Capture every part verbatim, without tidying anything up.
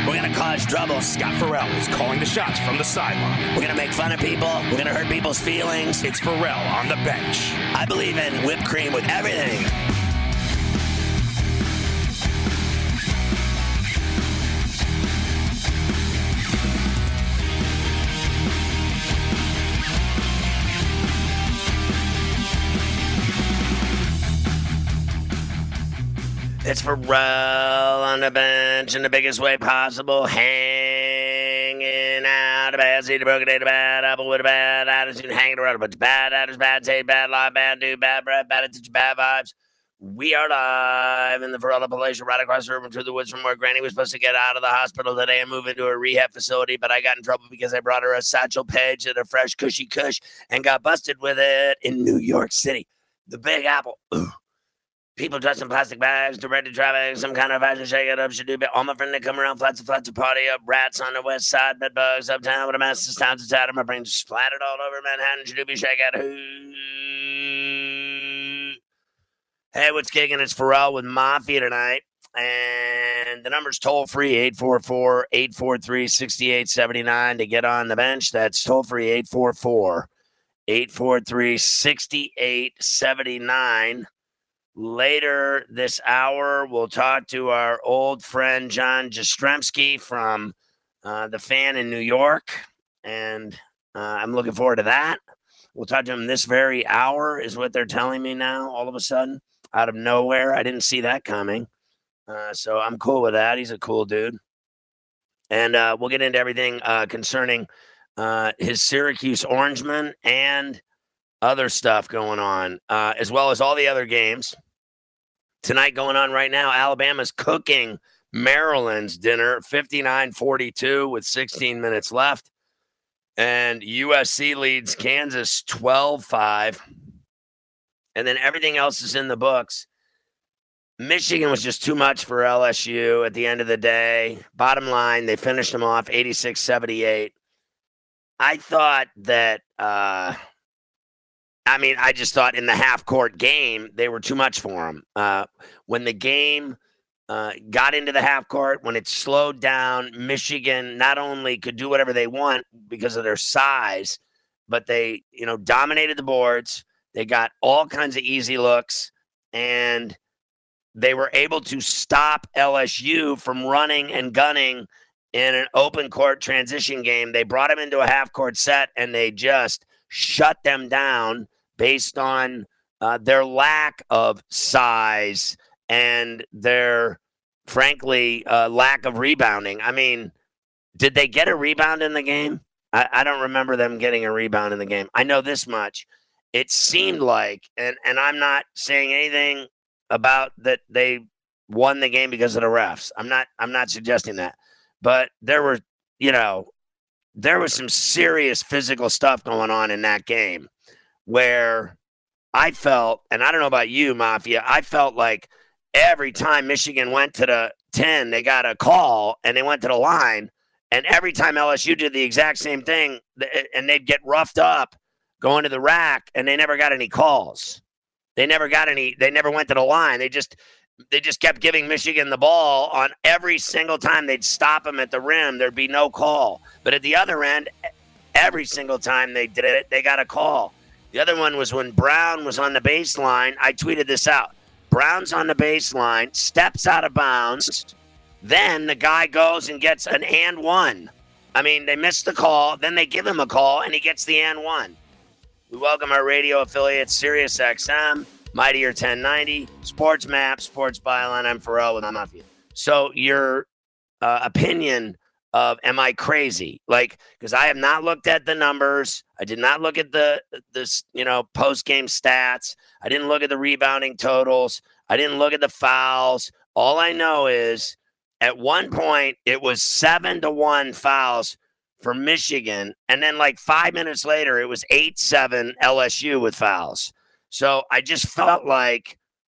We're going to cause trouble. Scott Farrell is calling the shots from the sideline. We're going to make fun of people. We're going to hurt people's feelings. It's Farrell on the bench. I believe in whipped cream with everything. It's Farrell on the bench in the biggest way possible, hanging out a bad seed, a broken day, a bad apple with a bad attitude, hanging around a bunch of bad attitudes, bad taste, bad life, bad dude, bad breath, bad attitude, bad vibes. We are live in the Farrell Appalachia, right across the river through the woods from where Granny was supposed to get out of the hospital today and move into a rehab facility, but I got in trouble because I brought her a Satchel Paige and a fresh cushy kush and got busted with it in New York City. The Big Apple. Ooh. People dressed in plastic bags, directed traffic, some kind of fashion shake it up, should do bit. All my friends that come around, flats to flats to party up, rats on the west side, bed bugs uptown with a mess, this town's a tatter, my brains splattered all over Manhattan, should do be shake out. Hey, what's kicking? It's Farrell with Mafia tonight, and the number's toll free, eight four four, eight four three, six eight seven nine to get on the bench. That's toll free, eight four four, eight four three, six eight seven nine. Later this hour, we'll talk to our old friend John Jastrzemski from uh, The Fan in New York, and uh, I'm looking forward to that. We'll talk to him this very hour, is what they're telling me now, all of a sudden, out of nowhere. I didn't see that coming, uh, so I'm cool with that. He's a cool dude. And uh, we'll get into everything uh, concerning uh, his Syracuse Orangemen and other stuff going on, uh, as well as all the other games. Tonight going on right now, Alabama's cooking Maryland's dinner, fifty-nine forty-two with sixteen minutes left. And U S C leads Kansas twelve five. And then everything else is in the books. Michigan was just too much for L S U at the end of the day. Bottom line, they finished them off eighty-six seventy-eight. I thought that... Uh, I mean, I just thought in the half-court game, they were too much for them. Uh, when the game uh, got into the half-court, when it slowed down, Michigan not only could do whatever they want because of their size, but they, you know, dominated the boards. They got all kinds of easy looks, and they were able to stop L S U from running and gunning in an open-court transition game. They brought them into a half-court set, and they just shut them down based on uh, their lack of size and their, frankly, uh, lack of rebounding. I mean, did they get a rebound in the game? I, I don't remember them getting a rebound in the game. I know this much. It seemed like, and, and I'm not saying anything about that they won the game because of the refs. I'm not, I'm not suggesting that. But there were, you know, there was some serious physical stuff going on in that game where I felt, and I don't know about you, Mafia, I felt like every time Michigan went to the ten, they got a call and they went to the line. And every time L S U did the exact same thing and they'd get roughed up going to the rack and they never got any calls. They never got any, they never went to the line. They just, they just kept giving Michigan the ball on every single time they'd stop them at the rim. There'd be no call. But at the other end, every single time they did it, they got a call. The other one was when Brown was on the baseline. I tweeted this out. Brown's on the baseline, steps out of bounds. Then the guy goes and gets an and one. I mean, they missed the call. Then they give him a call, and he gets the and one. We welcome our radio affiliates, Sirius X M, Mightier ten ninety, Sports Map, Sports Byline. I'm Farrell with Mafia. So your uh, opinion of, am I crazy? Like, because I have not looked at the numbers. I did not look at the, this, you know, post-game stats. I didn't look at the rebounding totals. I didn't look at the fouls. All I know is at one point it was seven to one fouls for Michigan. And then like five minutes later, it was eight seven L S U with fouls. So I just felt like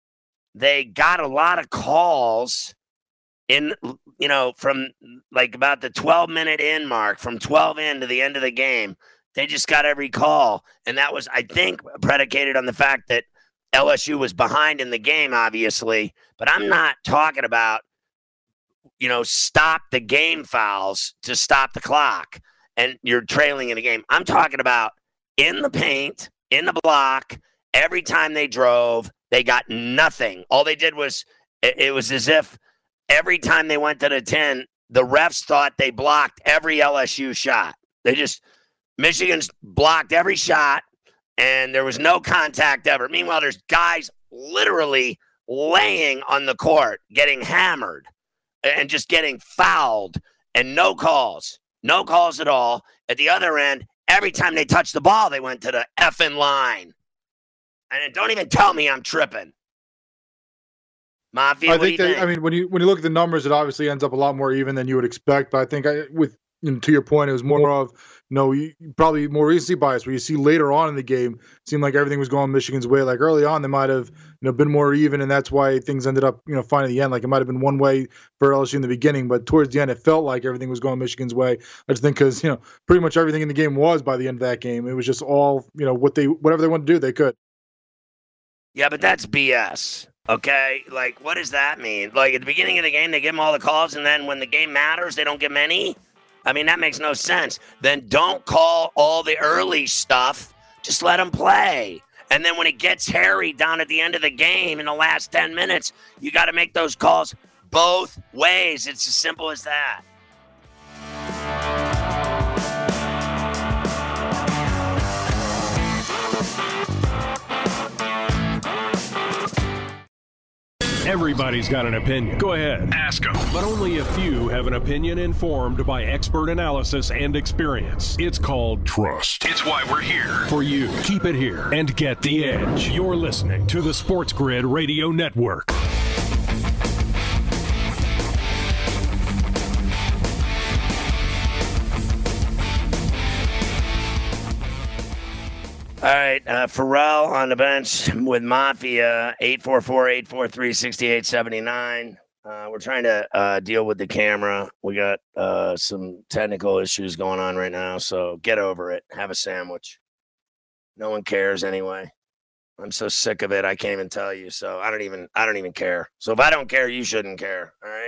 they got a lot of calls in, you know, from like about the twelve minute in mark, from twelve in to the end of the game. They just got every call. And that was, I think, predicated on the fact that L S U was behind in the game, obviously. But I'm not talking about you know, stop the game fouls to stop the clock, and you're trailing in a game. I'm talking about in the paint, in the block, every time they drove, they got nothing. All they did was, it, it was as if every time they went to the ten, the refs thought they blocked every L S U shot. They just, Michigan's blocked every shot, and there was no contact ever. Meanwhile, there's guys literally laying on the court, getting hammered and just getting fouled, and no calls. No calls at all. At the other end, every time they touched the ball, they went to the effing line. And don't even tell me I'm tripping. Mafia, I what think do you that, think? I mean, when you when you look at the numbers, it obviously ends up a lot more even than you would expect. But I think I, with you know, to your point, it was more of you know you, probably more recency bias, where you see later on in the game, it seemed like everything was going Michigan's way. Like early on, they might have you know been more even, and that's why things ended up you know fine at the end. Like it might have been one way for L S U in the beginning, but towards the end, it felt like everything was going Michigan's way. I just think because you know pretty much everything in the game was by the end of that game. It was just all you know what they whatever they wanted to do, they could. Yeah, but that's B S. Okay, like what does that mean? Like at the beginning of the game, they give them all the calls, and then when the game matters, they don't give them any. I mean, that makes no sense. Then don't call all the early stuff. Just let them play. And then when it gets hairy down at the end of the game in the last ten minutes, you got to make those calls both ways. It's as simple as that. Everybody's got an opinion. Go ahead. Ask them. But only a few have an opinion informed by expert analysis and experience. It's called Trust. It's why we're here. For you. Keep it here and get the edge. You're listening to the Sports Grid Radio Network. All right, uh, Pharrell on the bench with Mafia, eight four four, eight four three, six eight seven nine. Uh, we're trying to uh, deal with the camera. We got uh, some technical issues going on right now, so get over it. Have a sandwich. No one cares anyway. I'm so sick of it, I can't even tell you. So I don't even, I don't even care. So if I don't care, you shouldn't care. All right.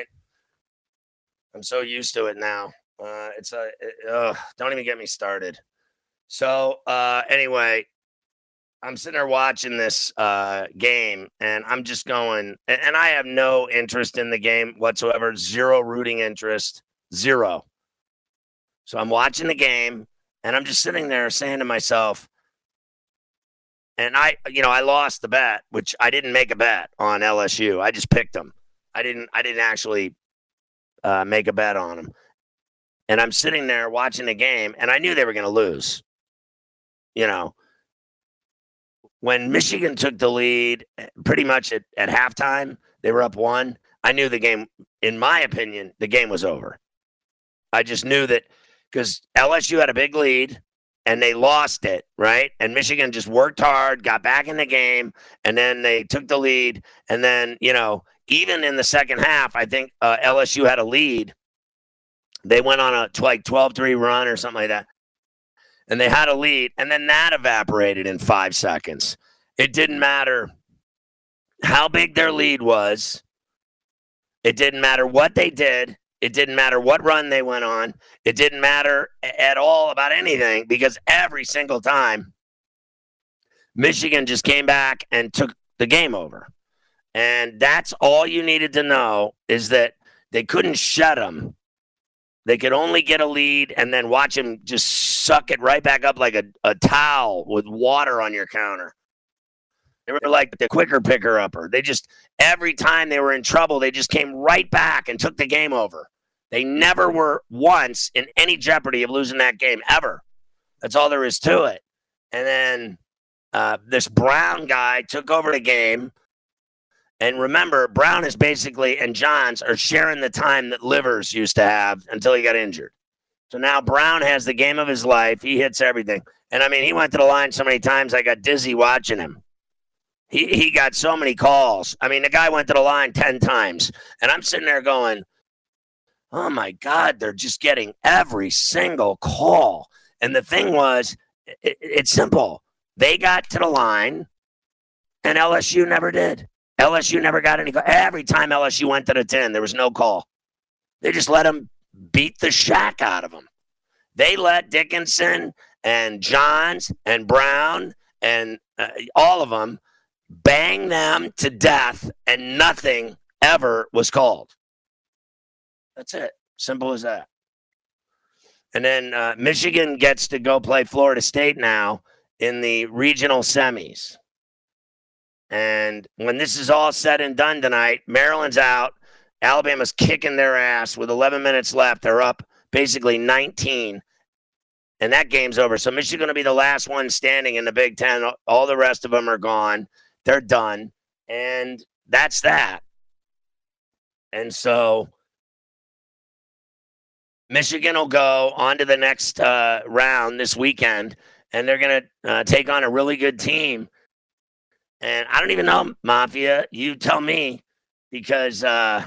I'm so used to it now. Uh, it's a, it, uh, don't even get me started. So uh, anyway, I'm sitting there watching this uh, game, and I'm just going, and, and I have no interest in the game whatsoever, zero rooting interest, zero. So I'm watching the game, and I'm just sitting there saying to myself, and I, you know, I lost the bet, which I didn't make a bet on L S U. I just picked them. I didn't, I didn't actually uh, make a bet on them. And I'm sitting there watching the game, and I knew they were going to lose. You know, when Michigan took the lead pretty much at, at halftime, they were up one. I knew the game, in my opinion, the game was over. I just knew that because L S U had a big lead and they lost it, right? And Michigan just worked hard, got back in the game, and then they took the lead. And then, you know, even in the second half, I think uh, L S U had a lead. They went on a like twelve three run or something like that. And they had a lead, and then that evaporated in five seconds. It didn't matter how big their lead was. It didn't matter what they did. It didn't matter what run they went on. It didn't matter at all about anything because every single time, Michigan just came back and took the game over. And that's all you needed to know is that they couldn't shut them. They could only get a lead and then watch him just suck it right back up like a, a towel with water on your counter. They were like the quicker picker upper. They just, every time they were in trouble, they just came right back and took the game over. They never were once in any jeopardy of losing that game, ever. That's all there is to it. And then uh, this Brown guy took over the game. And remember, Brown is basically, and Johns are sharing the time that Livers used to have until he got injured. So now Brown has the game of his life. He hits everything. And, I mean, he went to the line so many times I got dizzy watching him. He he got so many calls. I mean, the guy went to the line ten times. And I'm sitting there going, oh, my God, they're just getting every single call. And the thing was, it, it's simple. They got to the line, and L S U never did. L S U never got any call. Every time L S U went to the ten, there was no call. They just let them beat the shack out of them. They let Dickinson and Johns and Brown and uh, all of them bang them to death, and nothing ever was called. That's it. Simple as that. And then uh, Michigan gets to go play Florida State now in the regional semis. And when this is all said and done tonight, Maryland's out. Alabama's kicking their ass with eleven minutes left. They're up basically nineteen. And that game's over. So Michigan's going to be the last one standing in the Big Ten. All the rest of them are gone. They're done. And that's that. And so Michigan will go on to the next uh, round this weekend, and they're going to uh, take on a really good team. And I don't even know, Mafia. You tell me, because uh,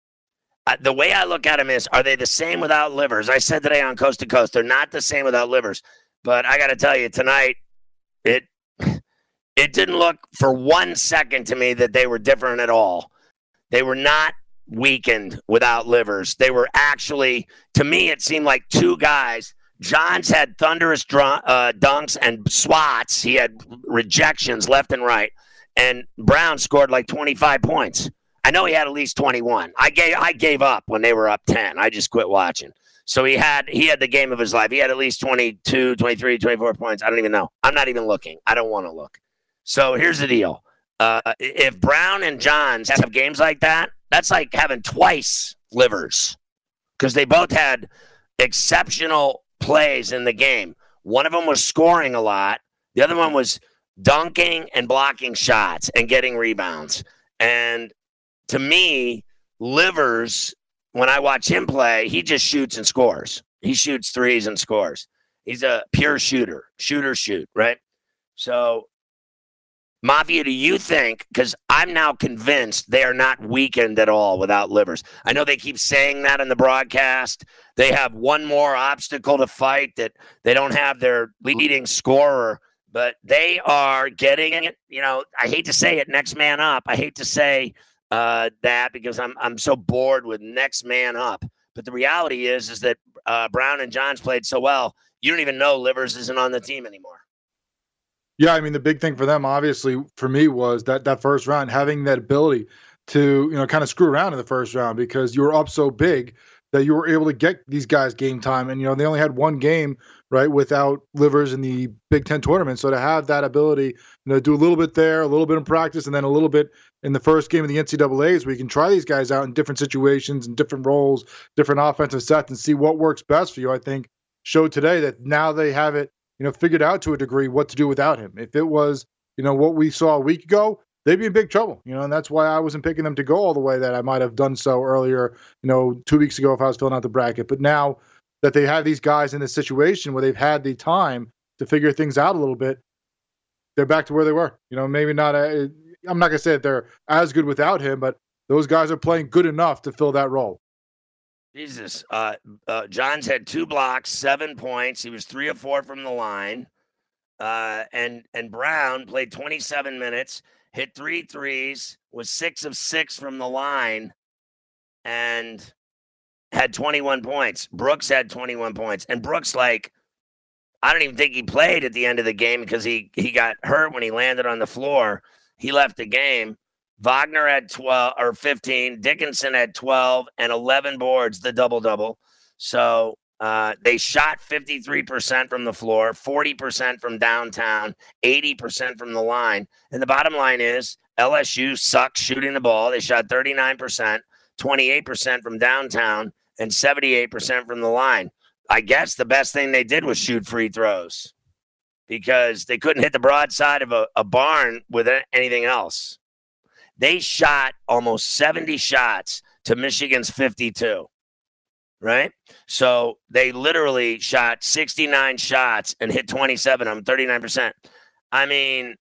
I, the way I look at them is, are they the same without Livers? I said today on Coast to Coast, they're not the same without Livers. But I got to tell you, tonight, it it didn't look for one second to me that they were different at all. They were not weakened without Livers. They were actually, to me, it seemed like two guys. Johns had thunderous dr- uh, dunks and swats. He had rejections left and right. And Brown scored like twenty-five points. I know he had at least twenty-one. I gave I gave up when they were up ten. I just quit watching. So he had he had the game of his life. He had at least twenty-two, twenty-three, twenty-four points. I don't even know. I'm not even looking. I don't want to look. So here's the deal. Uh, if Brown and Johns have games like that, that's like having twice Livers, because they both had exceptional plays in the game. One of them was scoring a lot. The other one was dunking and blocking shots and getting rebounds. And to me, Livers, when I watch him play, he just shoots and scores. He shoots threes and scores. He's a pure shooter, shooter shoot, right? So, Mafia, do you think, because I'm now convinced they are not weakened at all without Livers. I know they keep saying that in the broadcast. They have one more obstacle to fight, that they don't have their leading scorer, but they are getting it. You know, I hate to say it, next man up. I hate to say uh, that because I'm I'm so bored with next man up. But the reality is, is that uh, Brown and Johns played so well, you don't even know Livers isn't on the team anymore. Yeah, I mean, the big thing for them, obviously, for me, was that that first round, having that ability to, you know, kind of screw around in the first round, because you were up so big that you were able to get these guys game time. And, you know, they only had one game, right, without Livers in the Big Ten tournament. So to have that ability, you know, do a little bit there, a little bit in practice, and then a little bit in the first game of the N C double A's, where you can try these guys out in different situations and different roles, different offensive sets, and see what works best for you, I think showed today that now they have it, you know, figured out to a degree what to do without him. If it was, you know, what we saw a week ago, they'd be in big trouble, you know, and that's why I wasn't picking them to go all the way that I might have done so earlier, you know, two weeks ago if I was filling out the bracket. But now that they have these guys in this situation where they've had the time to figure things out a little bit, they're back to where they were. You know, maybe not, a, I'm not going to say that they're as good without him, but those guys are playing good enough to fill that role. Jesus. Uh, uh, Johns had two blocks, seven points. He was three of four from the line. Uh, and, and Brown played twenty-seven minutes, hit three threes, was six of six from the line, and had twenty-one points. Brooks had twenty-one points. And Brooks, like, I don't even think he played at the end of the game because he, he got hurt when he landed on the floor. He left the game. Wagner had twelve or fifteen. Dickinson had twelve and eleven boards, the double-double. So uh, they shot fifty-three percent from the floor, forty percent from downtown, eighty percent from the line. And the bottom line is L S U sucks shooting the ball. They shot thirty-nine percent, twenty-eight percent from downtown, and seventy-eight percent from the line. I guess the best thing they did was shoot free throws because they couldn't hit the broadside of a, a barn with anything else. They shot almost seventy shots to Michigan's fifty-two, right? So they literally shot sixty-nine shots and hit twenty-seven of them, thirty-nine percent. I mean,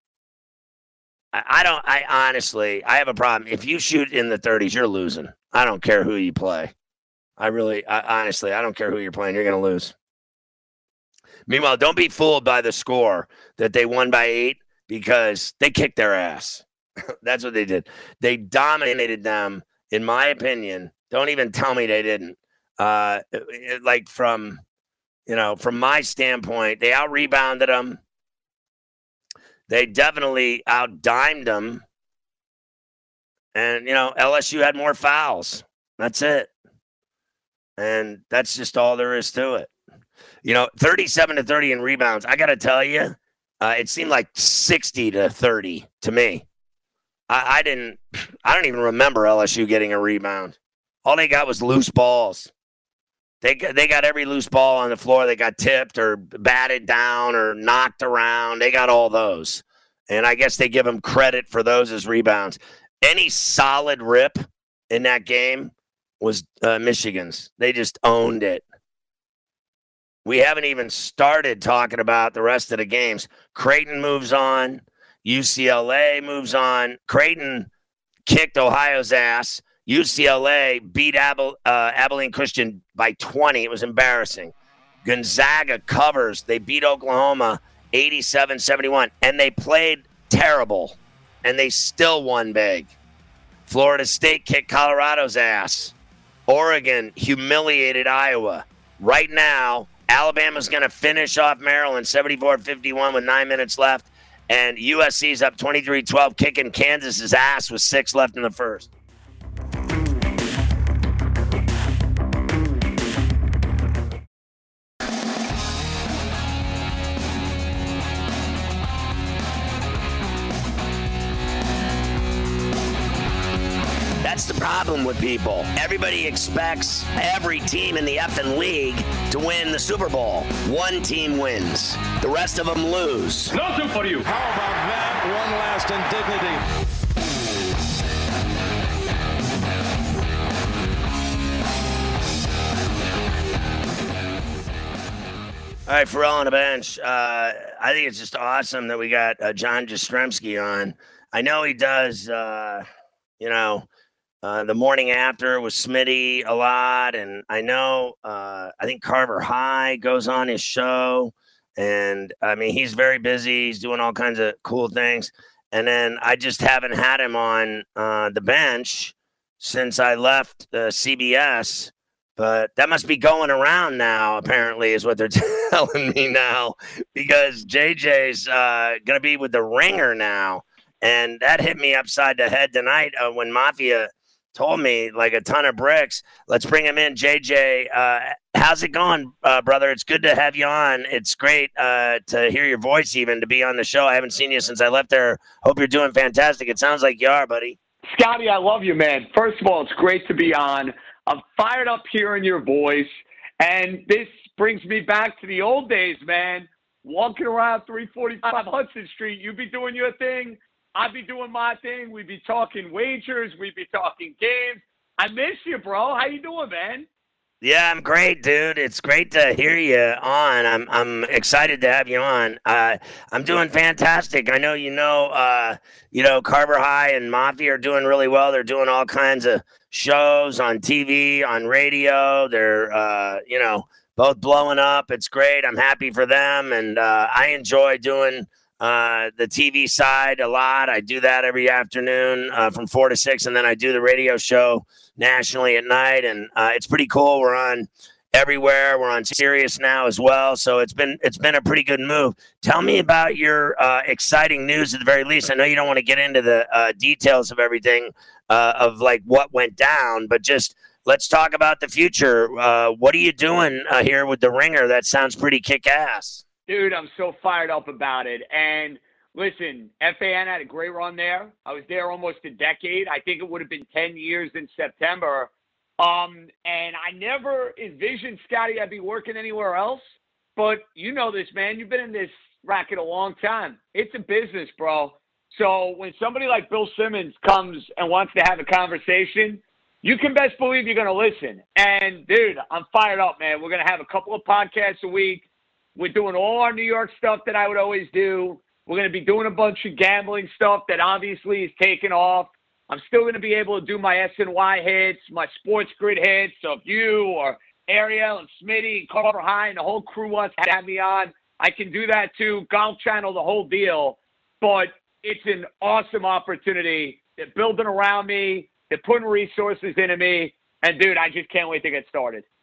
I, I don't, I honestly, I have a problem. If you shoot in the thirties, you're losing. I don't care who you play. I really, I, honestly, I don't care who you're playing. You're going to lose. Meanwhile, don't be fooled by the score that they won by eight because they kicked their ass. That's what they did. They dominated them, in my opinion. Don't even tell me they didn't. Uh, it- it- like from, you know, from my standpoint, they out rebounded them. They definitely out dimed them. And, you know, L S U had more fouls. That's it. And that's just all there is to it. You know, thirty-seven to thirty in rebounds. I got to tell you, uh, it seemed like sixty to thirty to me. I, I didn't, I don't even remember L S U getting a rebound. All they got was loose balls. They got, they got every loose ball on the floor. They got tipped or batted down or knocked around. They got all those. And I guess they give them credit for those as rebounds. Any solid rip in that game was uh, Michigan's. They just owned it. We haven't even started talking about the rest of the games. Creighton moves on. U C L A moves on. Creighton kicked Ohio's ass. U C L A beat Abil, uh, Abilene Christian by twenty. It was embarrassing. Gonzaga covers. They beat Oklahoma eighty-seven seventy-one. And they played terrible. And they still won big. Florida State kicked Colorado's ass. Oregon humiliated Iowa. Right now, Alabama's going to finish off Maryland seventy-four fifty-one with nine minutes left. And U S C's up twenty-three twelve, kicking Kansas's ass with six left in the first. That's the problem with people. Everybody expects every team in the effing league to win the Super Bowl. One team wins. The rest of them lose. Nothing for you. How about that? One last indignity. All right, Pharrell on the bench. Uh, I think it's just awesome that we got uh, John Jastrzemski on. I know he does, uh, you know, Uh, the morning after with Smitty a lot. And I know, uh, I think Carver High goes on his show. And I mean, he's very busy. He's doing all kinds of cool things. And then I just haven't had him on uh, the bench since I left uh, C B S. But that must be going around now, apparently, is what they're telling me now. Because J J's uh, going to be with the Ringer now. And that hit me upside the head tonight uh, when Mafia told me like a ton of bricks. Let's bring him in. J J, uh, how's it going, uh, brother? It's good to have you on. It's great uh, to hear your voice, even to be on the show. I haven't seen you since I left there. Hope you're doing fantastic. It sounds like you are, buddy. Scotty, I love you, man. First of all, it's great to be on. I'm fired up hearing your voice. And this brings me back to the old days, man. Walking around three forty-five Hudson Street, you be doing your thing. I'd be doing my thing. We'd be talking wagers. We'd be talking games. I miss you, bro. How you doing, man? Yeah, I'm great, dude. It's great to hear you on. I'm I'm excited to have you on. Uh, I'm doing fantastic. I know you know, uh, you know, Carver High and Mafia are doing really well. They're doing all kinds of shows on T V, on radio. They're, uh, you know, both blowing up. It's great. I'm happy for them, and uh, I enjoy doing Uh, the T V side a lot. I do that every afternoon uh, from four to six, and then I do the radio show nationally at night, and uh, it's pretty cool. We're on everywhere. We're on Sirius now as well, so it's been it's been a pretty good move. Tell me about your uh, exciting news at the very least. I know you don't want to get into the uh, details of everything uh, of like what went down, but just let's talk about the future. Uh, what are you doing uh, here with the Ringer? That sounds pretty kick-ass. Dude, I'm so fired up about it. And listen, F A N had a great run there. I was there almost a decade. I think it would have been ten years in September. Um, and I never envisioned, Scotty, I'd be working anywhere else. But you know this, man. You've been in this racket a long time. It's a business, bro. So when somebody like Bill Simmons comes and wants to have a conversation, you can best believe you're going to listen. And, dude, I'm fired up, man. We're going to have a couple of podcasts a week. We're doing all our New York stuff that I would always do. We're going to be doing a bunch of gambling stuff that obviously is taking off. I'm still going to be able to do my S N Y hits, my Sports Grid hits. So if you or Ariel and Smitty and Carver High and the whole crew wants to have me on, I can do that too. Golf Channel, the whole deal. But it's an awesome opportunity. They're building around me. They're putting resources into me. And, dude, I just can't wait to get started.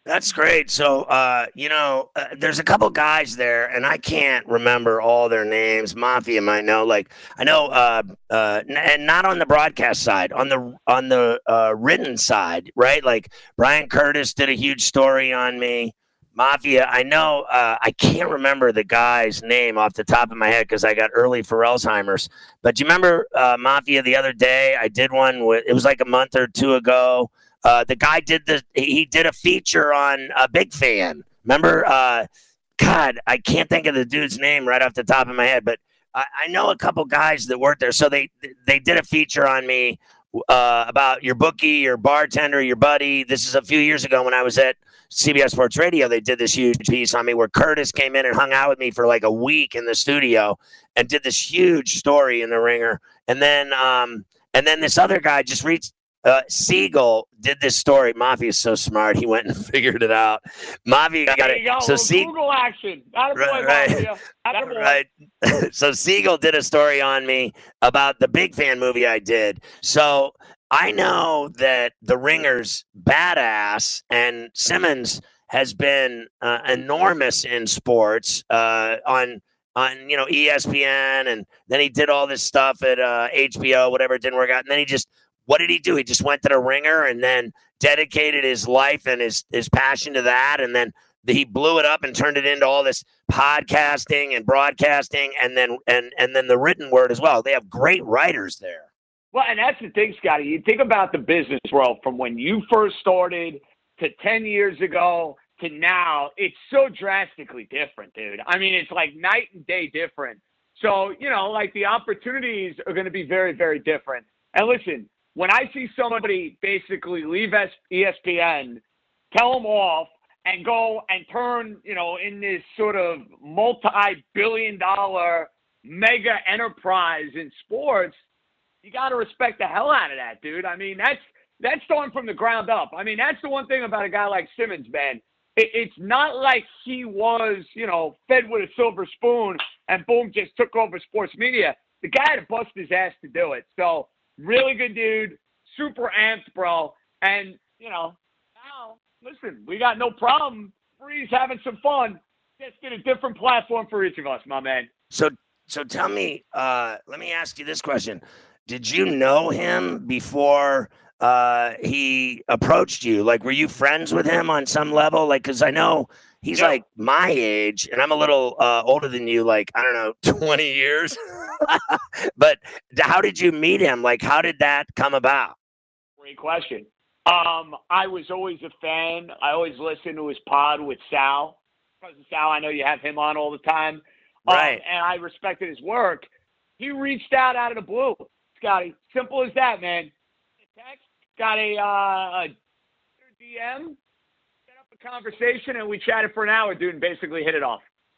That's great. So, uh, you know, uh, there's a couple guys there, and I can't remember all their names. Mafia might know. Like, I know, uh, uh, n- and not on the broadcast side, on the on the uh, written side, right? Like Brian Curtis did a huge story on me. Mafia. I know. Uh, I can't remember the guy's name off the top of my head because I got early for Alzheimer's. But do you remember uh, Mafia the other day? I did one with. It was like a month or two ago. Uh, the guy did the he did a feature on a Big Fan. Remember? Uh, God, I can't think of the dude's name right off the top of my head, but I, I know a couple guys that worked there. So they they did a feature on me uh, about your bookie, your bartender, your buddy. This is a few years ago when I was at C B S Sports Radio. They did this huge piece on me where Curtis came in and hung out with me for like a week in the studio and did this huge story in the Ringer. And then um, and then this other guy just reached. Uh, Siegel did this story. Mafia is so smart. He went and figured it out. Mafia got there it. you go. So Se- Google action. Attaboy, right, Mafia. Attaboy. right. So Siegel did a story on me about the Big Fan movie I did. So I know that the Ringer's badass and Simmons has been uh, enormous in sports uh, on on you know E S P N, and then he did all this stuff at uh, H B O, whatever. It didn't work out, and then he just. What did he do? He just went to the Ringer and then dedicated his life and his, his passion to that. And then he blew it up and turned it into all this podcasting and broadcasting and then and, and then the written word as well. They have great writers there. Well, and that's the thing, Scotty. You think about the business world from when you first started to ten years ago to now, it's so drastically different, dude. I mean, it's like night and day different. So, you know, like the opportunities are going to be very, very different. And listen, when I see somebody basically leave E S P N, tell them off, and go and turn, you know, in this sort of multi-billion dollar mega enterprise in sports, you got to respect the hell out of that, dude. I mean, that's that's starting from the ground up. I mean, that's the one thing about a guy like Simmons, man. It, it's not like he was, you know, fed with a silver spoon and boom, just took over sports media. The guy had to bust his ass to do it. So, really good dude, super amped, bro. And, you know, now, listen, we got no problem. Freeze having some fun. Just get a different platform for each of us, my man. So, so tell me, uh, let me ask you this question. Did you know him before uh, he approached you? Like, were you friends with him on some level? Like, because I know he's yeah. like my age, and I'm a little uh, older than you, like, I don't know, twenty years. But how did you meet him? Like, how did that come about? Great question. Um, I was always a fan. I always listened to his pod with Sal. Because of Sal, I know you have him on all the time. Right. Um, and I respected his work. He reached out out of the blue, Scotty. Simple as that, man. Text, got a, uh, a D M, set up a conversation, and we chatted for an hour, dude, and basically hit it off.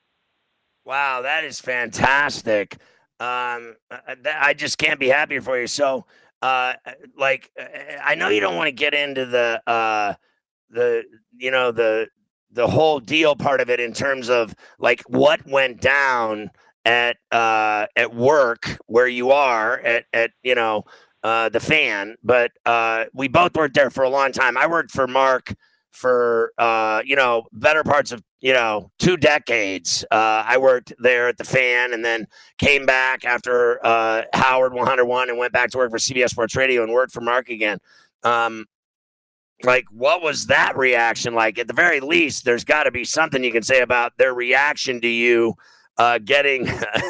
Wow, that is fantastic. Um, I just can't be happier for you. So, uh, like, I know you don't want to get into the, uh, the, you know, the, the whole deal part of it in terms of like what went down at, uh, at work where you are at, at, you know, uh, the Fan, but, uh, we both worked there for a long time. I worked for Mark for, uh, you know, better parts of, you know, two decades. Uh, I worked there at the Fan and then came back after uh, Howard one oh one and went back to work for C B S Sports Radio and worked for Mark again. Um, like, what was that reaction like? At the very least, there's got to be something you can say about their reaction to you uh, getting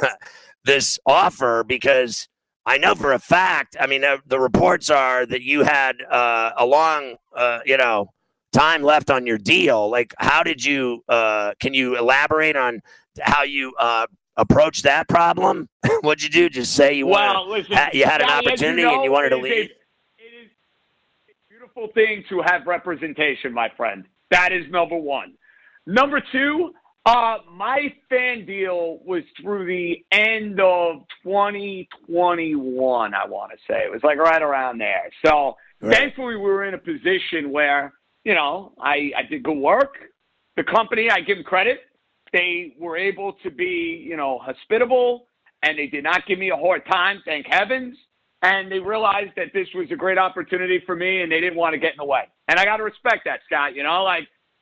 this offer, because I know for a fact, I mean, uh, the reports are that you had uh, a long, uh, you know, time left on your deal. Like, how did you, uh, can you elaborate on how you uh, approached that problem? What'd you do? Just say you well, wanted, listen, ha- you had an Scotty, opportunity you know, and you wanted to it leave? A, it is a beautiful thing to have representation, my friend. That is number one. Number two, uh, my Fan deal was through the end of twenty twenty-one, I want to say. It was like right around there. So right. Thankfully, we were in a position where, you know, I, I did good work. The company, I give them credit. They were able to be, you know, hospitable, and they did not give me a hard time, thank heavens. And they realized that this was a great opportunity for me, and they didn't want to get in the way. And I got to respect that, Scott. You know, like,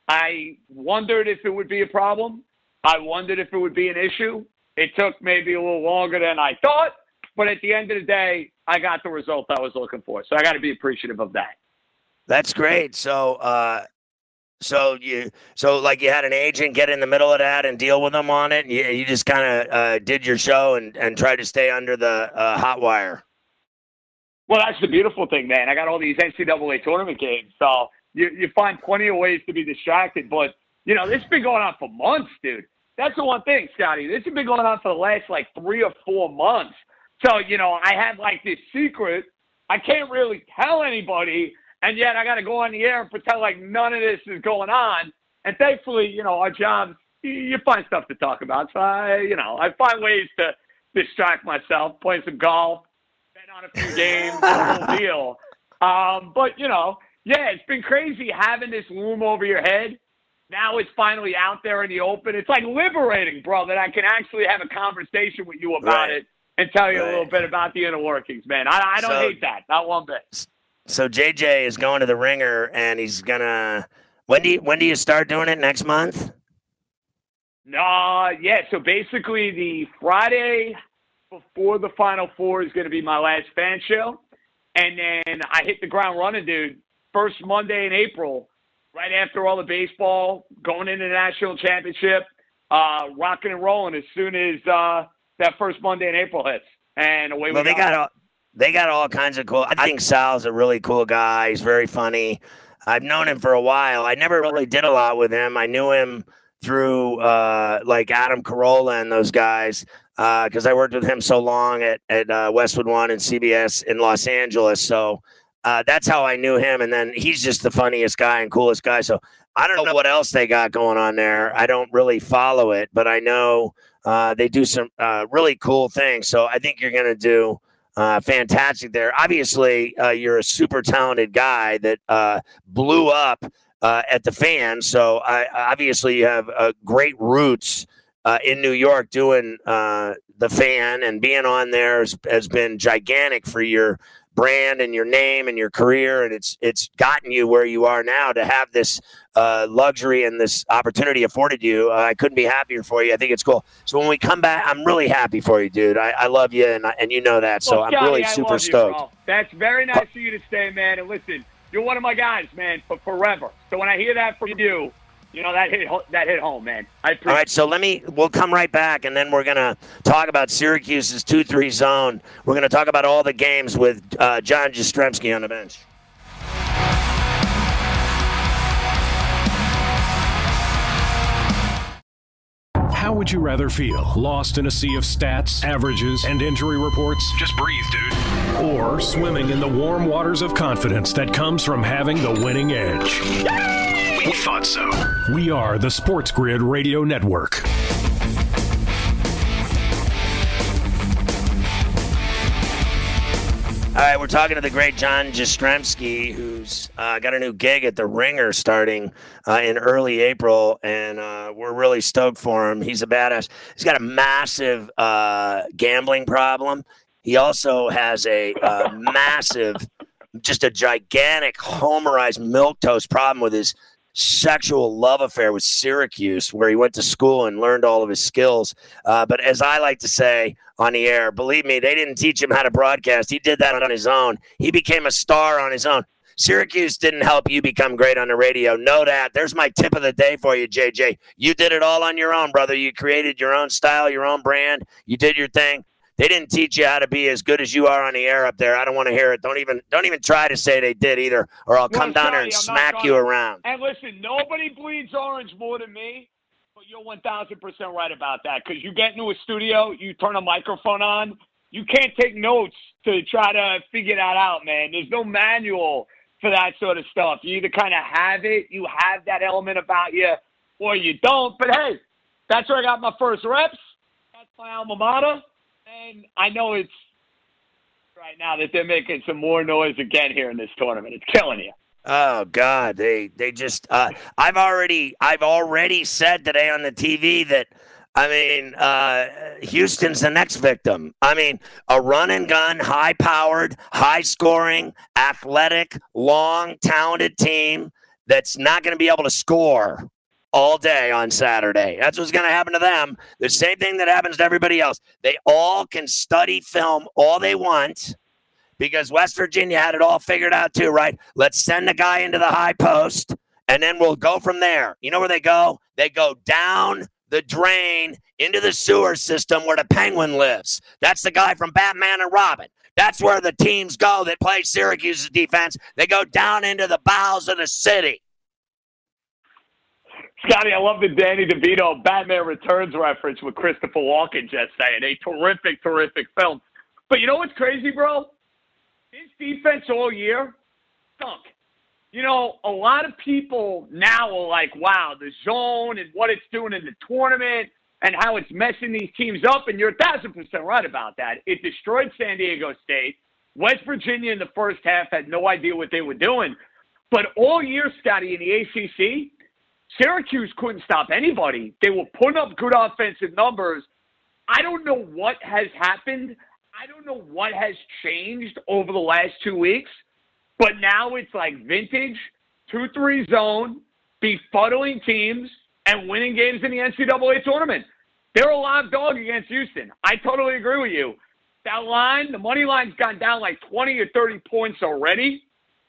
I wondered if it would be a problem. I wondered if it would be an issue. It took maybe a little longer than I thought, but at the end of the day, I got the result I was looking for. So I got to be appreciative of that. That's great. So, uh, so you, so like you had an agent get in the middle of that and deal with them on it. And you, you just kind of uh, did your show and, and tried to stay under the uh, hot wire. Well, that's the beautiful thing, man. I got all these N C double A tournament games, so you you find plenty of ways to be distracted. But you know, this has been going on for months, dude. That's the one thing, Scotty. This has been going on for the last like three or four months. So you know, I had like this secret. I can't really tell anybody. And yet I got to go on the air and pretend like none of this is going on. And thankfully, you know, our jobs, you find stuff to talk about. So, I, you know, I find ways to distract myself, playing some golf, bet on a few games, the whole deal. Um, but, you know, yeah, it's been crazy having this loom over your head. Now it's finally out there in the open. It's like liberating, bro, that I can actually have a conversation with you about right. it and tell you right. a little bit about the inner workings, man. I, I don't so, hate that, not one bit. So J J is going to the Ringer, and he's gonna. When do you, when do you start doing it? Next month? No, yeah. So basically, the Friday before the Final Four is going to be my last fan show, and then I hit the ground running, dude. First Monday in April, right after all the baseball, going into the national championship, uh, rocking and rolling as soon as uh, that first Monday in April hits, and away well, we they go. got all, they got all kinds of cool. I think Sal's a really cool guy. He's very funny. I've known him for a while. I never really did a lot with him. I knew him through uh, like Adam Carolla and those guys because uh, I worked with him so long at, at uh, Westwood One and C B S in Los Angeles. So uh, that's how I knew him. And then he's just the funniest guy and coolest guy. So I don't know what else they got going on there. I don't really follow it, but I know uh, they do some uh, really cool things. So I think you're going to do Uh, fantastic there. Obviously, uh, you're a super talented guy that uh, blew up uh, at the Fan. So I, obviously you have uh, great roots uh, in New York doing uh, the Fan, and being on there has, has been gigantic for your brand and your name and your career. And it's it's gotten you where you are now to have this uh, luxury and this opportunity afforded you. Uh, I couldn't be happier for you. I think it's cool. So when we come back, I'm really happy for you, dude. I, I love you, and I, and you know that. So well, I'm Scotty, really I super love you, stoked. bro. That's very nice of you to stay, man. And listen, you're one of my guys, man, for forever. So when I hear that from you, you know, that hit that hit home, man. I appreciate All right, so let me, we'll come right back, and then we're going to talk about Syracuse's two three zone. We're going to talk about all the games with uh, John Jastrzemski on the bench. How would you rather feel? Lost in a sea of stats, averages, and injury reports? Just breathe, dude. Or swimming in the warm waters of confidence that comes from having the winning edge? We thought so. We are the Sports Grid Radio Network. All right, we're talking to the great John Jastrzemski, who's uh, got a new gig at the Ringer starting uh, in early April, and uh, we're really stoked for him. He's a badass. He's got a massive uh, gambling problem. He also has a uh, massive, just a gigantic homerized milquetoast problem with his sexual love affair with Syracuse, where he went to school and learned all of his skills. Uh, but as I like to say on the air, believe me, they didn't teach him how to broadcast. He did that on his own. He became a star on his own. Syracuse didn't help you become great on the radio. Know that. There's my tip of the day for you, J J. You did it all on your own, brother. You created your own style, your own brand. You did your thing. They didn't teach you how to be as good as you are on the air up there. I don't want to hear it. Don't even don't even try to say they did either, or I'll come well, down sorry, there and I'm smack you around. And listen, nobody bleeds orange more than me, but you're one thousand percent right about that, because you get into a studio, you turn a microphone on, you can't take notes to try to figure that out, man. There's no manual for that sort of stuff. You either kind of have it, you have that element about you, or you don't. But, hey, that's where I got my first reps. That's my alma mater. And I know it's right now that they're making some more noise again here in this tournament. It's killing you. Oh God, they they just. Uh, I've already I've already said today on the T V that I mean uh, Houston's the next victim. I mean a run and gun, high powered, high scoring, athletic, long, talented team that's not going to be able to score all day on Saturday. That's what's going to happen to them. The same thing that happens to everybody else. They all can study film all they want because West Virginia had it all figured out too, right? Let's send a guy into the high post, and then we'll go from there. You know where they go? They go down the drain into the sewer system where the Penguin lives. That's the guy from Batman and Robin. That's where the teams go that play Syracuse's defense. They go down into the bowels of the city. Scotty, I love the Danny DeVito Batman Returns reference with Christopher Walken just saying. A terrific, terrific film. But you know what's crazy, bro? This defense all year stunk. You know, a lot of people now are like, wow, the zone and what it's doing in the tournament and how it's messing these teams up. And you're a thousand percent right about that. It destroyed San Diego State. West Virginia in the first half had no idea what they were doing. But all year, Scotty, in the A C C, Syracuse couldn't stop anybody. They were putting up good offensive numbers. I don't know what has happened. I don't know what has changed over the last two weeks. But now it's like vintage, two three zone, befuddling teams, and winning games in the N C double A tournament. They're a live dog against Houston. I totally agree with you. That line, the money line's gone down like twenty or thirty points already.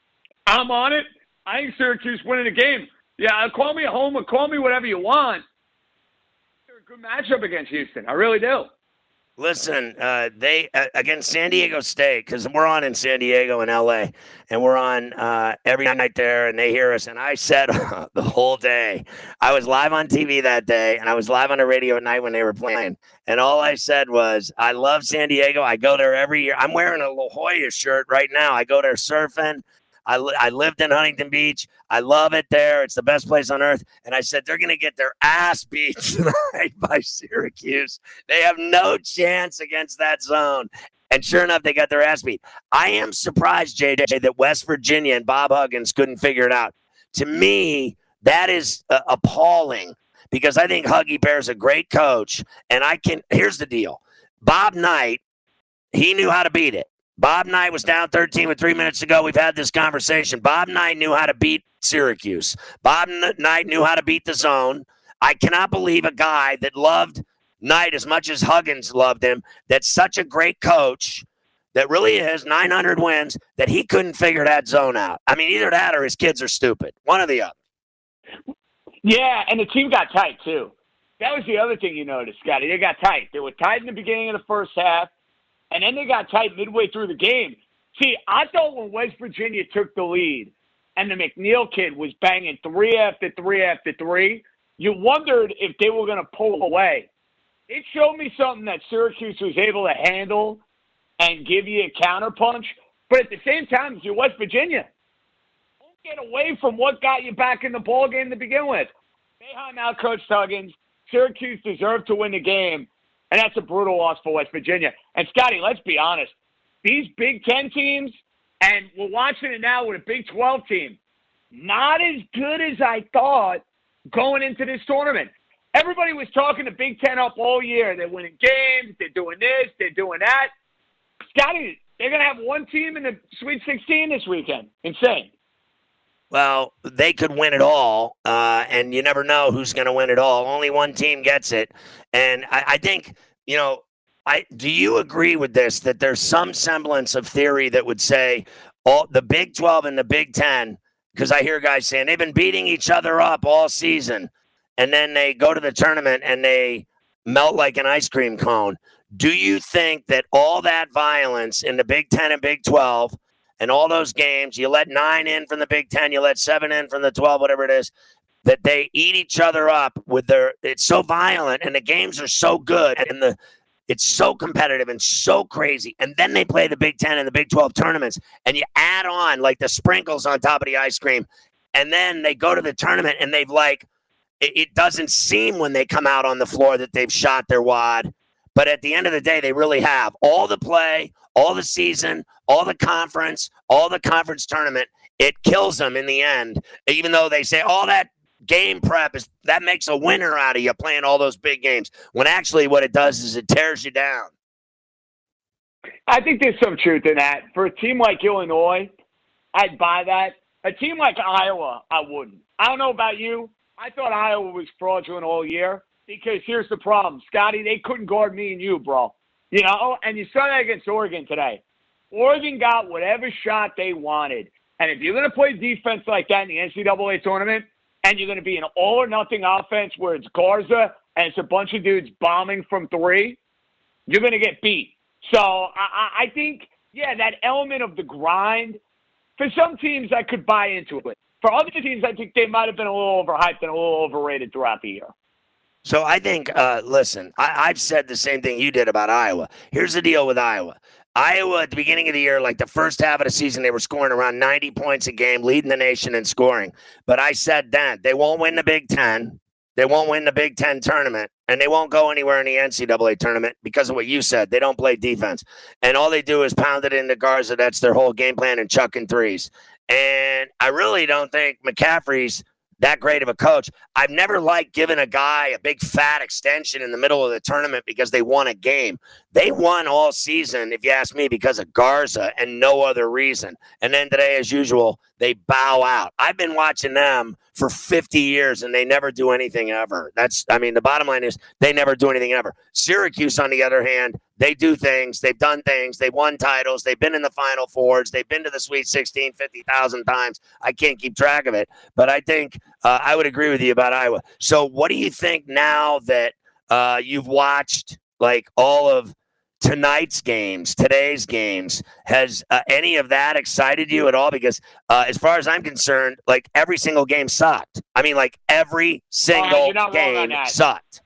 I'm on it. I think Syracuse winning the game. Yeah, call me a homer, call me whatever you want. They're a good matchup against Houston. I really do. Listen, uh, they uh, against San Diego State, because we're on in San Diego and L A, and we're on uh, every night there, and they hear us. And I said uh, the whole day, I was live on T V that day, and I was live on the radio at night when they were playing. And all I said was, I love San Diego. I go there every year. I'm wearing a La Jolla shirt right now. I go there surfing. I, li- I lived in Huntington Beach. I love it there. It's the best place on earth. And I said, they're going to get their ass beat tonight by Syracuse. They have no chance against that zone. And sure enough, they got their ass beat. I am surprised, J J, that West Virginia and Bob Huggins couldn't figure it out. To me, that is uh, appalling because I think Huggy Bear's a great coach. And I can – here's the deal. Bob Knight, he knew how to beat it. Bob Knight was down thirteen with three minutes to go. We've had this conversation. Bob Knight knew how to beat Syracuse. Bob Knight knew how to beat the zone. I cannot believe a guy that loved Knight as much as Huggins loved him, that's such a great coach, that really is nine hundred wins, that he couldn't figure that zone out. I mean, either that or his kids are stupid. One or the other. Yeah, and the team got tight, too. That was the other thing you noticed, Scotty. They got tight. They were tight in the beginning of the first half. And then they got tight midway through the game. See, I thought when West Virginia took the lead and the McNeil kid was banging three after three after three, you wondered if they were going to pull away. It showed me something that Syracuse was able to handle and give you a counterpunch. But at the same time, if you're West Virginia, don't get away from what got you back in the ballgame to begin with. Boeheim outcoached Huggins. Syracuse deserved to win the game. And that's a brutal loss for West Virginia. And, Scotty, let's be honest. These Big Ten teams, and we're watching it now with a Big twelve team, not as good as I thought going into this tournament. Everybody was talking the Big Ten up all year. They're winning games. They're doing this. They're doing that. Scotty, they're going to have one team in the Sweet sixteen this weekend. Insane. Well, they could win it all, uh, and you never know who's going to win it all. Only one team gets it. And I, I think, you know, I do you agree with this, that there's some semblance of theory that would say all the Big twelve and the Big Ten, because I hear guys saying they've been beating each other up all season, and then they go to the tournament and they melt like an ice cream cone. Do you think that all that violence in the Big Ten and Big twelve and all those games, you let nine in from the Big Ten, you let seven in from the twelve, whatever it is, that they eat each other up with their, it's so violent and the games are so good and the, it's so competitive and so crazy. And then they play the Big Ten and the Big twelve tournaments and you add on like the sprinkles on top of the ice cream. And then they go to the tournament and they've like, it, it doesn't seem when they come out on the floor that they've shot their wad. But at the end of the day, they really have all the play, all the season, all the conference, all the conference tournament. It kills them in the end, even though they say all that game prep is that makes a winner out of you playing all those big games. When actually what it does is it tears you down. I think there's some truth in that. For a team like Illinois, I'd buy that. A team like Iowa, I wouldn't. I don't know about you. I thought Iowa was fraudulent all year because here's the problem. Scotty, they couldn't guard me and you, bro. You know, and you saw that against Oregon today. Oregon got whatever shot they wanted. And if you're going to play defense like that in the N C double A tournament, and you're going to be an all-or-nothing offense where it's Garza and it's a bunch of dudes bombing from three, you're going to get beat. So I, I think, yeah, that element of the grind, for some teams I could buy into it. For other teams, I think they might have been a little overhyped and a little overrated throughout the year. So I think, uh, listen, I, I've said the same thing you did about Iowa. Here's the deal with Iowa. Iowa, at the beginning of the year, like the first half of the season, they were scoring around ninety points a game, leading the nation in scoring. But I said that they won't win the Big Ten. They won't win the Big Ten tournament, and they won't go anywhere in the N C double A tournament because of what you said. They don't play defense. And all they do is pound it into Garza. That's their whole game plan, and chucking threes. And I really don't think McCaffrey's that great of a coach. I've never liked giving a guy a big fat extension in the middle of the tournament because they won a game. They won all season, if you ask me, because of Garza and no other reason. And then today, as usual, they bow out. I've been watching them for fifty years, and they never do anything ever. That's, I mean, the bottom line is they never do anything ever. Syracuse, on the other hand, they do things. They've done things. They've won titles. They've been in the Final Fours. They've been to the Sweet sixteen fifty thousand times. I can't keep track of it. But I think uh, I would agree with you about Iowa. So what do you think now that uh, you've watched, like, all of tonight's games, today's games? Has uh, any of that excited you at all? Because uh, as far as I'm concerned, like, every single game sucked. I mean, like, every single uh, game sucked.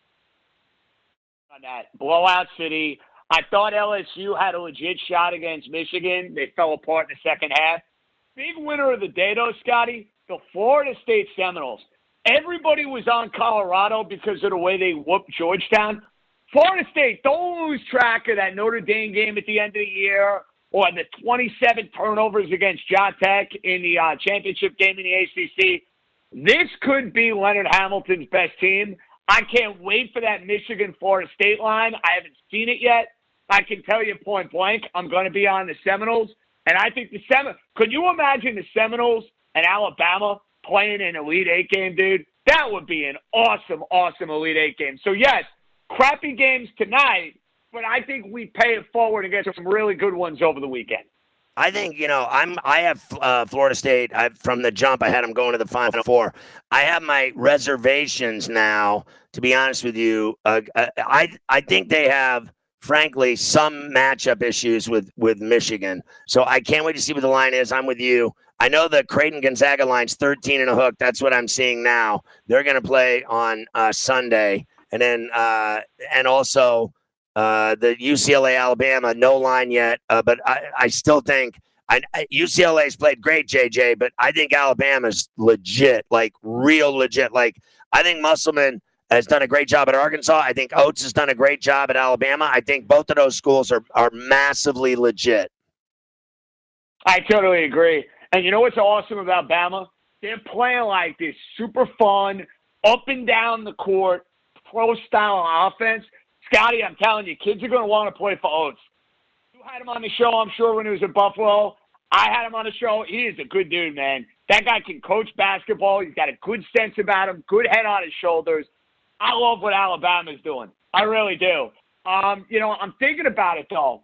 On that blowout city, I thought L S U had a legit shot against Michigan. They fell apart in the second half. Big winner of the day, though, Scotty, the Florida State Seminoles. Everybody was on Colorado because of the way they whooped Georgetown. Florida State, don't lose track of that Notre Dame game at the end of the year or the twenty-seven turnovers against Ja Tech in the uh, championship game in the A C C. This could be Leonard Hamilton's best team. I can't wait for that Michigan-Florida State line. I haven't seen it yet. I can tell you point blank, I'm going to be on the Seminoles. And I think the Seminoles, could you imagine the Seminoles and Alabama playing an Elite Eight game, dude? That would be an awesome, awesome Elite Eight game. So, yes, crappy games tonight, but I think we pay it forward and get some really good ones over the weekend. I think, you know, I'm, I have uh, Florida State. I, from the jump, I had them going to the Final Four. I have my reservations now, to be honest with you. Uh, I, I think they have, frankly, some matchup issues with, with Michigan. So I can't wait to see what the line is. I'm with you. I know the Creighton-Gonzaga line's thirteen and a hook. That's what I'm seeing now. They're going to play on uh, Sunday. And then, uh, and also, Uh, the U C L A Alabama, no line yet, uh, but I, I still think I, I, U C L A's played great, J J, but I think Alabama's legit, like real legit. Like, I think Musselman has done a great job at Arkansas. I think Oates has done a great job at Alabama. I think both of those schools are, are massively legit. I totally agree. And you know what's awesome about Bama? They're playing like this super fun, up and down the court, pro-style offense. Scotty, I'm telling you, kids are going to want to play for Oates. You had him on the show, I'm sure, when he was at Buffalo. I had him on the show. He is a good dude, man. That guy can coach basketball. He's got a good sense about him, good head on his shoulders. I love what Alabama's doing. I really do. Um, you know, I'm thinking about it, though.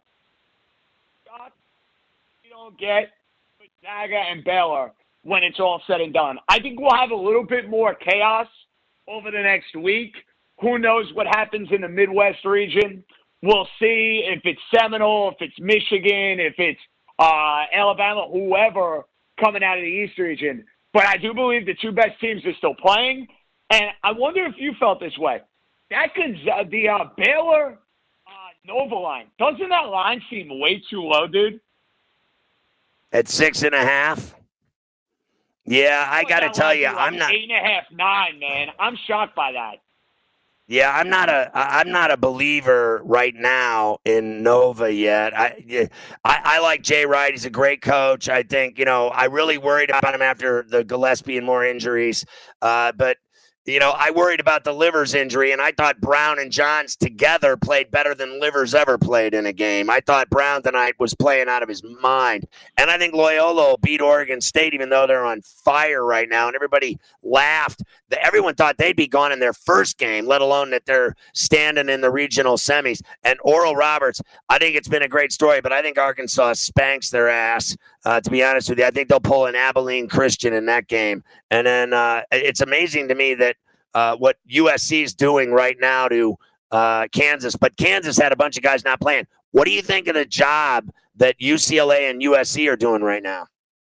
You don't get Gonzaga and Baylor when it's all said and done. I think we'll have a little bit more chaos over the next week. Who knows what happens in the Midwest region? We'll see if it's Seminole, if it's Michigan, if it's uh, Alabama, whoever coming out of the East region. But I do believe the two best teams are still playing. And I wonder if you felt this way. That could, uh, the uh, Baylor uh, Nova line, doesn't that line seem way too low, dude? At six and a half? Yeah, I got to tell you, I'm not. Eight and a half, nine, man. I'm shocked by that. Yeah, I'm not a I'm not a believer right now in Nova yet. I, I I like Jay Wright. He's a great coach. I think, you know, I really worried about him after the Gillespie and more injuries. Uh, but you know, I worried about the Livers injury, and I thought Brown and Johns together played better than Livers ever played in a game. I thought Brown tonight was playing out of his mind. And I think Loyola beat Oregon State, even though they're on fire right now, and everybody laughed. Everyone thought they'd be gone in their first game, let alone that they're standing in the regional semis. And Oral Roberts, I think it's been a great story, but I think Arkansas spanks their ass, uh, to be honest with you. I think they'll pull an Abilene Christian in that game. And then uh, it's amazing to me that uh, what U S C is doing right now to uh, Kansas, but Kansas had a bunch of guys not playing. What do you think of the job that U C L A and U S C are doing right now?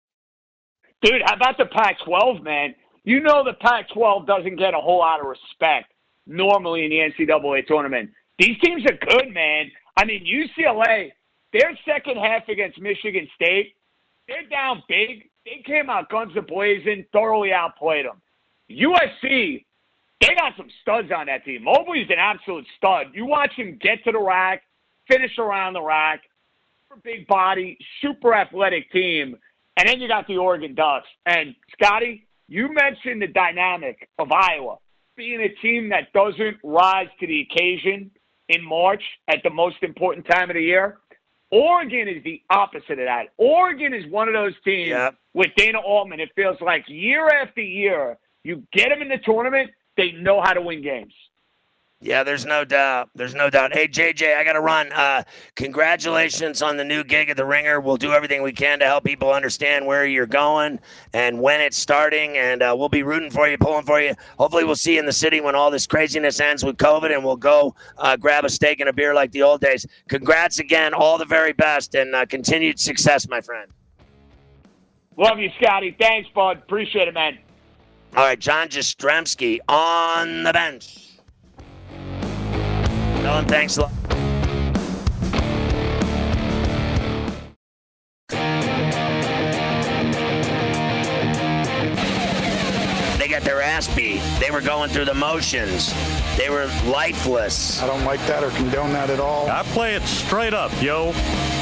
Dude, how about the Pac twelve, man? You know the Pac twelve doesn't get a whole lot of respect normally in the N C double A tournament. These teams are good, man. I mean, U C L A, their second half against Michigan State, they're down big. They came out guns a-blazing, thoroughly outplayed them. U S C, they got some studs on that team. Mobley's an absolute stud. You watch him get to the rack, finish around the rack, super big body, super athletic team. And then you got the Oregon Ducks. And, Scotty, you mentioned the dynamic of Iowa being a team that doesn't rise to the occasion in March at the most important time of the year. Oregon is the opposite of that. Oregon is one of those teams yep. with Dana Altman. It feels like year after year, you get them in the tournament, they know how to win games. Yeah, there's no doubt. There's no doubt. Hey, J J, I got to run. Uh, congratulations on the new gig at the Ringer. We'll do everything we can to help people understand where you're going and when it's starting, and uh, we'll be rooting for you, pulling for you. Hopefully we'll see you in the city when all this craziness ends with COVID, and we'll go uh, grab a steak and a beer like the old days. Congrats again. All the very best, and uh, continued success, my friend. Love you, Scotty. Thanks, bud. Appreciate it, man. All right, John Jastrzemski on the bench. Dylan, thanks a lot. They got their ass beat. They were going through the motions. They were lifeless. I don't like that or condone that at all. I play it straight up, yo.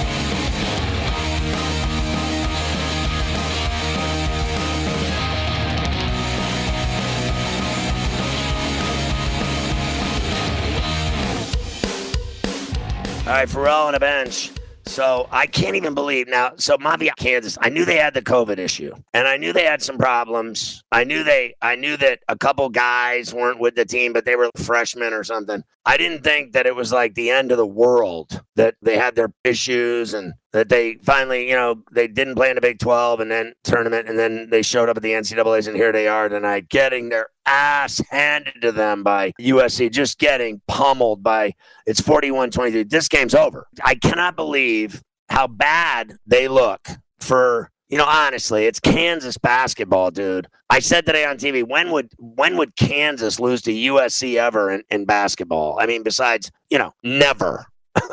All right, Pharrell on a bench. So I can't even believe now. So Mafia, Kansas, I knew they had the COVID issue, and I knew they had some problems. I knew they, I knew that a couple guys weren't with the team, but they were freshmen or something. I didn't think that it was like the end of the world, that they had their issues and that they finally, you know, they didn't play in the Big twelve and then tournament, and then they showed up at the N C double A's, and here they are tonight getting their ass handed to them by U S C, just getting pummeled by, it's forty-one twenty-three. This game's over. I cannot believe how bad they look for, you know, honestly, it's Kansas basketball, dude. I said today on T V, when would when would Kansas lose to U S C ever in, in basketball? I mean, besides, you know, never.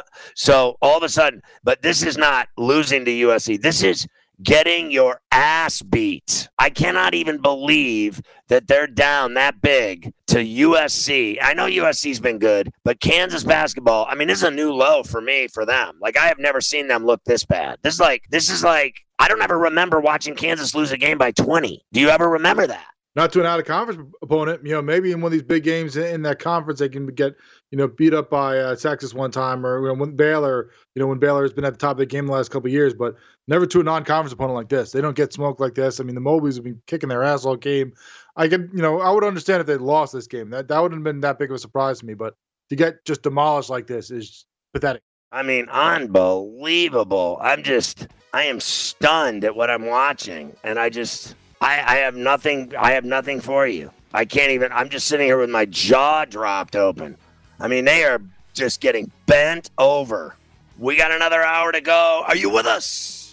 So all of a sudden, but this is not losing to U S C. This is getting your ass beat. I cannot even believe that they're down that big to U S C. I know U S C's been good, but Kansas basketball, I mean, this is a new low for me, for them. Like, I have never seen them look this bad. This is like, this is like, I don't ever remember watching Kansas lose a game by twenty. Do you ever remember that? Not to an out-of-conference opponent. You know, maybe in one of these big games in that conference, they can get, you know, beat up by uh, Texas one time, or, you know, when Baylor, you know, when Baylor has been at the top of the game the last couple of years, but never to a non-conference opponent like this. They don't get smoked like this. I mean, the Mobleys have been kicking their ass all game. I can, you know, I would understand if they lost this game. That that wouldn't have been that big of a surprise to me, but to get just demolished like this is pathetic. I mean, unbelievable. I'm just, I am stunned at what I'm watching, and I just, I, I have nothing, I have nothing for you. I can't even, I'm just sitting here with my jaw dropped open. I mean, they are just getting bent over. We got another hour to go. Are you with us?